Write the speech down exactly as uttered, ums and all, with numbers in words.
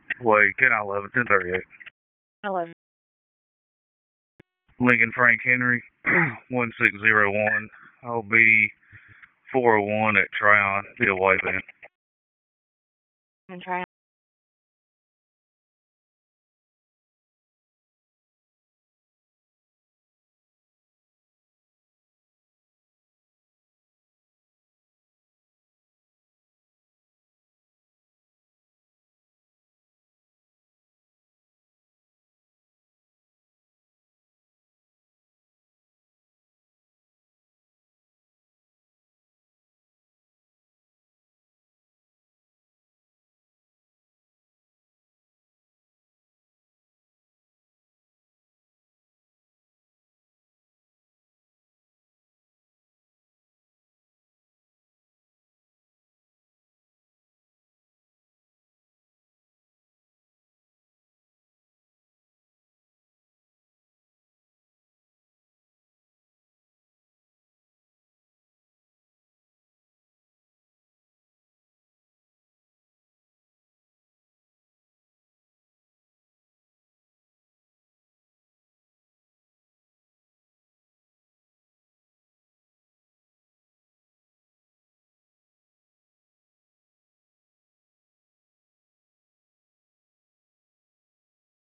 Wait, ten eleven, ten thirty-eight. eleven. Lincoln Frank Henry, one six zero one. I'll be four oh one at Tryon, be a white van. And try